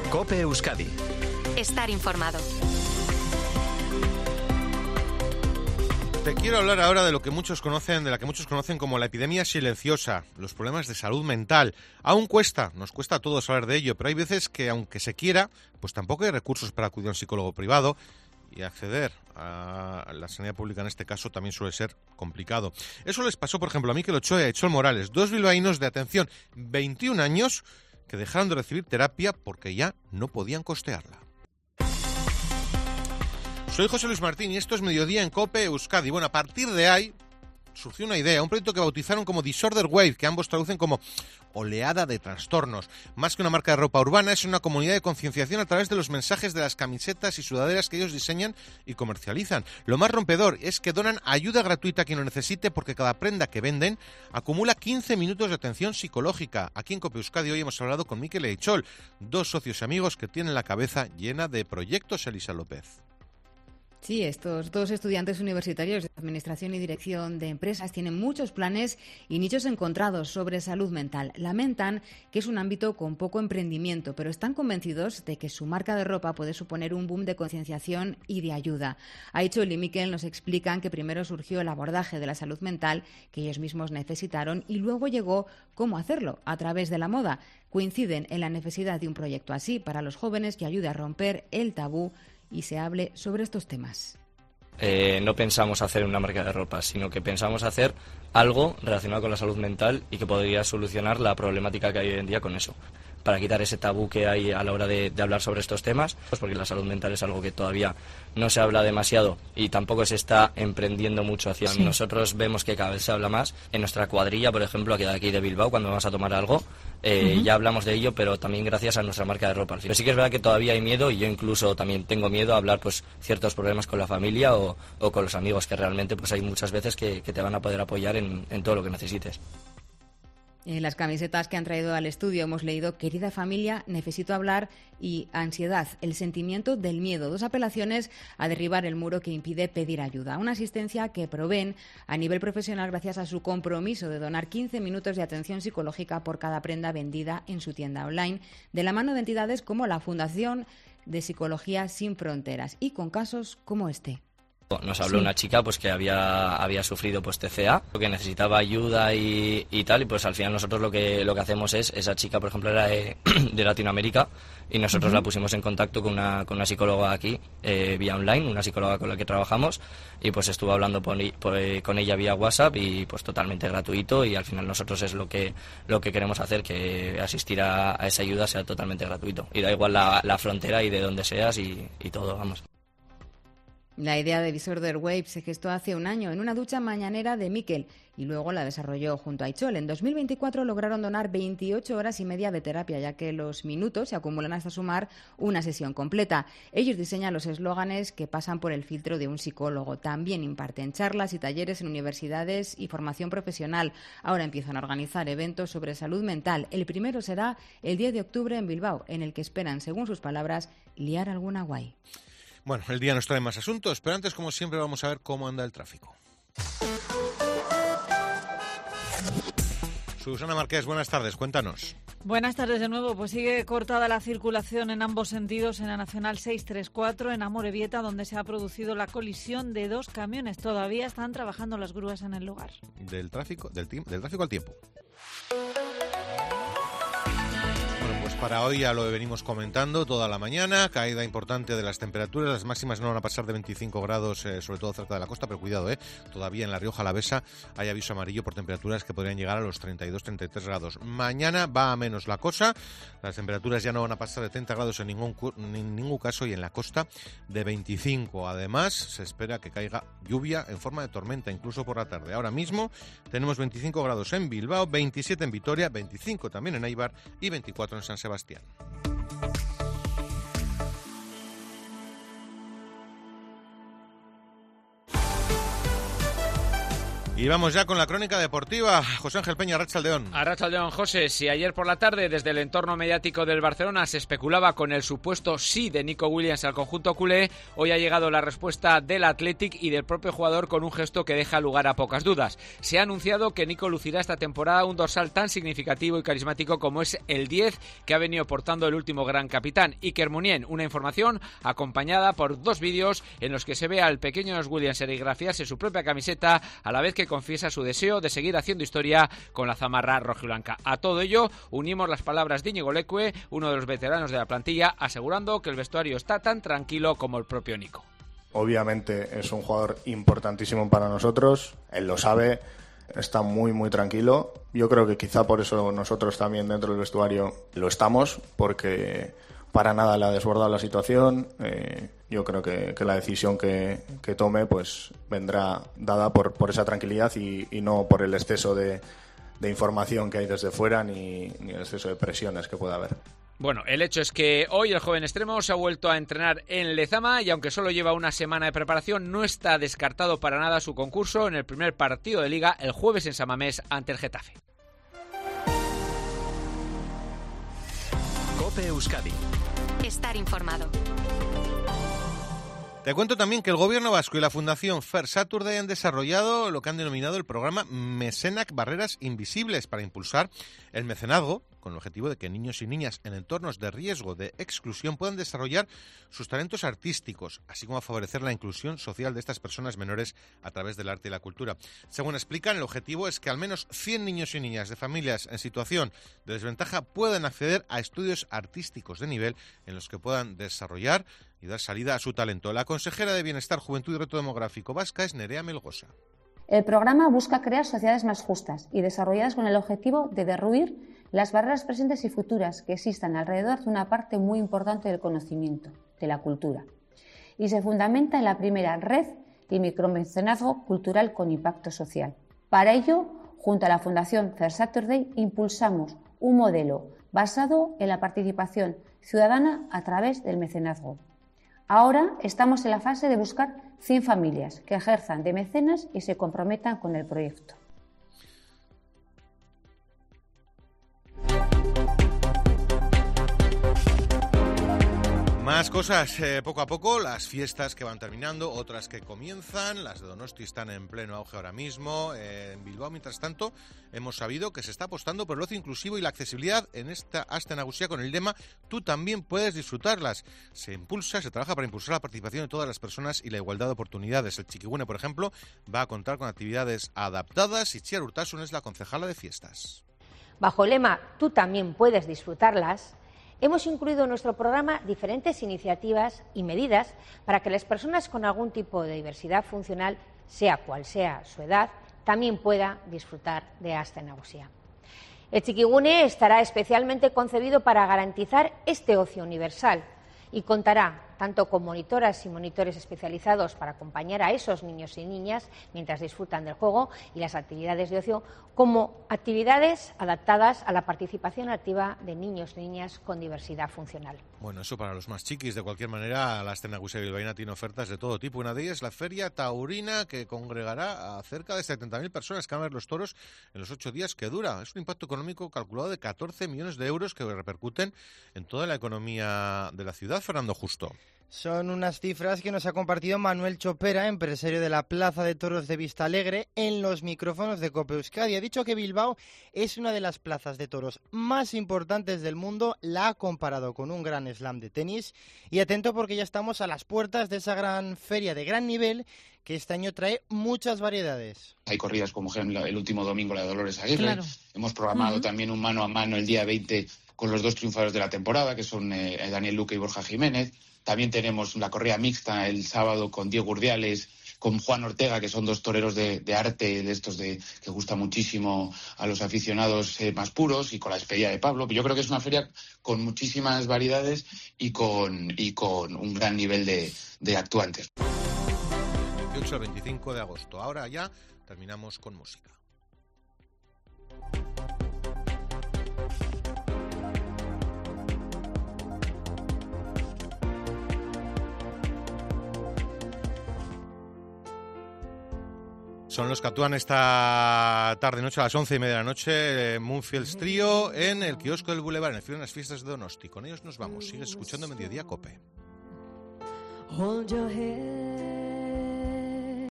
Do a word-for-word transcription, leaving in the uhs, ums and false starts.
COPE Euskadi. Estar informado. Te quiero hablar ahora de lo que muchos conocen, de la que muchos conocen como la epidemia silenciosa, los problemas de salud mental. Aún cuesta, nos cuesta a todos hablar de ello, pero hay veces que aunque se quiera, pues tampoco hay recursos para acudir a un psicólogo privado y acceder a la sanidad pública en este caso también suele ser complicado. Eso les pasó, por ejemplo, a Mikel Ochoa y a Itzol Morales, dos bilbaínos de, atención, veintiún años que dejaron de recibir terapia porque ya no podían costearla. Soy José Luis Martín y esto es Mediodía en COPE Euskadi. Bueno, a partir de ahí surgió una idea, un proyecto que bautizaron como Disorder Wave, que ambos traducen como oleada de trastornos. Más que una marca de ropa urbana, es una comunidad de concienciación a través de los mensajes de las camisetas y sudaderas que ellos diseñan y comercializan. Lo más rompedor es que donan ayuda gratuita a quien lo necesite, porque cada prenda que venden acumula quince minutos de atención psicológica. Aquí en COPE Euskadi hoy hemos hablado con Mikel e Itzol, dos socios y amigos que tienen la cabeza llena de proyectos. Elisa López. Sí, estos dos estudiantes universitarios de Administración y Dirección de Empresas tienen muchos planes y nichos encontrados sobre salud mental. Lamentan que es un ámbito con poco emprendimiento, pero están convencidos de que su marca de ropa puede suponer un boom de concienciación y de ayuda. Itzol y Mikel nos explican que primero surgió el abordaje de la salud mental que ellos mismos necesitaron y luego llegó cómo hacerlo a través de la moda. Coinciden en la necesidad de un proyecto así para los jóvenes que ayude a romper el tabú y se hable sobre estos temas. Eh, no pensamos hacer una marca de ropa, sino que pensamos hacer algo relacionado con la salud mental y que podría solucionar la problemática que hay hoy en día con eso, para quitar ese tabú que hay a la hora de, de hablar sobre estos temas, pues porque la salud mental es algo que todavía no se habla demasiado y tampoco se está emprendiendo mucho hacia. Sí. Nosotros vemos que cada vez se habla más. En nuestra cuadrilla, por ejemplo, aquí de aquí de Bilbao, cuando vamos a tomar algo, eh, uh-huh. ya hablamos de ello, pero también gracias a nuestra marca de ropa. Pero sí que es verdad que todavía hay miedo, y yo incluso también tengo miedo a hablar pues ciertos problemas con la familia o, o con los amigos, que realmente pues hay muchas veces que, que te van a poder apoyar en, en todo lo que necesites. En las camisetas que han traído al estudio hemos leído "Querida familia, necesito hablar" y "Ansiedad, el sentimiento del miedo", dos apelaciones a derribar el muro que impide pedir ayuda. Una asistencia que proveen a nivel profesional gracias a su compromiso de donar quince minutos de atención psicológica por cada prenda vendida en su tienda online, de la mano de entidades como la Fundación de Psicología Sin Fronteras y con casos como este. Nos habló sí. una chica pues que había había sufrido pues T C A, que necesitaba ayuda y, y tal, y pues al final nosotros lo que lo que hacemos es, esa chica por ejemplo era de, de Latinoamérica, y nosotros uh-huh. la pusimos en contacto con una con una psicóloga aquí eh, vía online, una psicóloga con la que trabajamos, y pues estuvo hablando por, por, con ella vía WhatsApp y pues totalmente gratuito, y al final nosotros es lo que lo que queremos hacer, que asistir a, a esa ayuda sea totalmente gratuito, y da igual la, la frontera y de dónde seas y, y todo, vamos. La idea de Disorder Wave se gestó hace un año en una ducha mañanera de Mikel y luego la desarrolló junto a Itzol. En dos mil veinticuatro lograron donar veintiocho horas y media de terapia, ya que los minutos se acumulan hasta sumar una sesión completa. Ellos diseñan los eslóganes que pasan por el filtro de un psicólogo. También imparten charlas y talleres en universidades y formación profesional. Ahora empiezan a organizar eventos sobre salud mental. El primero será el diez de octubre en Bilbao, en el que esperan, según sus palabras, liar alguna guay. Bueno, el día nos trae más asuntos, pero antes, como siempre, vamos a ver cómo anda el tráfico. Susana Márquez, buenas tardes, cuéntanos. Buenas tardes de nuevo. Pues sigue cortada la circulación en ambos sentidos en la Nacional seiscientos treinta y cuatro, en Amorebieta, donde se ha producido la colisión de dos camiones. Todavía están trabajando las grúas en el lugar. Del tráfico, del, del tráfico al tiempo. Para hoy ya lo venimos comentando toda la mañana, caída importante de las temperaturas, las máximas no van a pasar de veinticinco grados, eh, sobre todo cerca de la costa, pero cuidado, eh, todavía en La Rioja Alavesa hay aviso amarillo por temperaturas que podrían llegar a los treinta y dos, treinta y tres grados. Mañana va a menos la cosa, las temperaturas ya no van a pasar de treinta grados en ningún, en ningún caso, y en la costa de veinticinco. Además, se espera que caiga lluvia en forma de tormenta, incluso por la tarde. Ahora mismo tenemos veinticinco grados en Bilbao, veintisiete en Vitoria, veinticinco también en Eibar y veinticuatro en San Sebastián. Sebastián. Y vamos ya con la crónica deportiva. José Ángel Peña, Arratsaldeón. Arratsaldeón, José. Si ayer por la tarde desde el entorno mediático del Barcelona se especulaba con el supuesto sí de Nico Williams al conjunto culé, hoy ha llegado la respuesta del Athletic y del propio jugador con un gesto que deja lugar a pocas dudas. Se ha anunciado que Nico lucirá esta temporada un dorsal tan significativo y carismático como es el diez que ha venido portando el último gran capitán, Iker Muniain. Una información acompañada por dos vídeos en los que se ve al pequeño Williams serigrafiarse su propia camiseta a la vez que confiesa su deseo de seguir haciendo historia con la zamarra rojiblanca. A todo ello unimos las palabras de Íñigo Leque, uno de los veteranos de la plantilla, asegurando que el vestuario está tan tranquilo como el propio Nico. Obviamente es un jugador importantísimo para nosotros, él lo sabe, está muy muy tranquilo. Yo creo que quizá por eso nosotros también dentro del vestuario lo estamos, porque para nada le ha desbordado la situación. Eh, yo creo que, que la decisión que, que tome pues vendrá dada por, por esa tranquilidad y, y no por el exceso de, de información que hay desde fuera ni, ni el exceso de presiones que pueda haber. Bueno, el hecho es que hoy el joven extremo se ha vuelto a entrenar en Lezama y aunque solo lleva una semana de preparación, no está descartado para nada su concurso en el primer partido de Liga el jueves en San Mamés ante el Getafe. COPE Euskadi. Estar informado. Te cuento también que el Gobierno vasco y la Fundación First Saturday han desarrollado lo que han denominado el programa Mesenac Barreras Invisibles para impulsar el mecenazgo, con el objetivo de que niños y niñas en entornos de riesgo de exclusión puedan desarrollar sus talentos artísticos, así como favorecer la inclusión social de estas personas menores a través del arte y la cultura. Según explican, el objetivo es que al menos cien niños y niñas de familias en situación de desventaja puedan acceder a estudios artísticos de nivel en los que puedan desarrollar y dar salida a su talento. La consejera de Bienestar, Juventud y Reto Demográfico vasca es Nerea Melgosa. El programa busca crear sociedades más justas y desarrolladas con el objetivo de derruir las barreras presentes y futuras que existan alrededor de una parte muy importante del conocimiento, de la cultura. Y se fundamenta en la primera red de micromecenazgo cultural con impacto social. Para ello, junto a la Fundación First Saturday, impulsamos un modelo basado en la participación ciudadana a través del mecenazgo. Ahora estamos en la fase de buscar cien familias que ejerzan de mecenas y se comprometan con el proyecto. Más cosas, eh, poco a poco, las fiestas que van terminando, otras que comienzan, las de Donosti están en pleno auge ahora mismo. Eh, en Bilbao, mientras tanto, hemos sabido que se está apostando por el ocio inclusivo y la accesibilidad en esta Aste Nagusia con el lema "Tú también puedes disfrutarlas". Se impulsa, se trabaja para impulsar la participación de todas las personas y la igualdad de oportunidades. El Txikigune, por ejemplo, va a contar con actividades adaptadas y Txiar Urtasun es la concejala de fiestas. Bajo el lema "Tú también puedes disfrutarlas", hemos incluido en nuestro programa diferentes iniciativas y medidas para que las personas con algún tipo de diversidad funcional, sea cual sea su edad, también puedan disfrutar de Aste Nagusia. El Txikigune estará especialmente concebido para garantizar este ocio universal y contará tanto con monitoras y monitores especializados para acompañar a esos niños y niñas mientras disfrutan del juego y las actividades de ocio, como actividades adaptadas a la participación activa de niños y niñas con diversidad funcional. Bueno, eso para los más chiquis. De cualquier manera, la Aste Nagusia bilbaína tiene ofertas de todo tipo. Una de ellas es la Feria Taurina, que congregará a cerca de setenta mil personas que van a ver los toros en los ocho días que dura. Es un impacto económico calculado de catorce millones de euros que repercuten en toda la economía de la ciudad. Fernando Justo. Son unas cifras que nos ha compartido Manuel Chopera, empresario de la Plaza de Toros de Vistalegre, en los micrófonos de COPE Euskadi. Ha dicho que Bilbao es una de las plazas de toros más importantes del mundo, la ha comparado con un gran slam de tenis. Y atento porque ya estamos a las puertas de esa gran feria de gran nivel que este año trae muchas variedades. Hay corridas como ejemplo el último domingo la de Dolores Aguirre. Claro. Hemos programado uh-huh. también un mano a mano el día veinte con los dos triunfadores de la temporada, que son eh, Daniel Luque y Borja Jiménez. También tenemos la corrida mixta el sábado con Diego Urdiales, con Juan Ortega, que son dos toreros de, de arte, de estos de que gusta muchísimo a los aficionados eh, más puros, y con la despedida de Pablo. Yo creo que es una feria con muchísimas variedades y con, y con un gran nivel de, de actuantes. veintiocho al veinticinco de agosto. Ahora ya terminamos con música. Son los que actúan esta tarde-noche a las once y media de la noche, eh, Moonfields Trío, en el kiosco del Boulevard, en el Filo de las Fiestas de Donosti. Con ellos nos vamos. Sigues escuchando Mediodía Cope. Hold your head.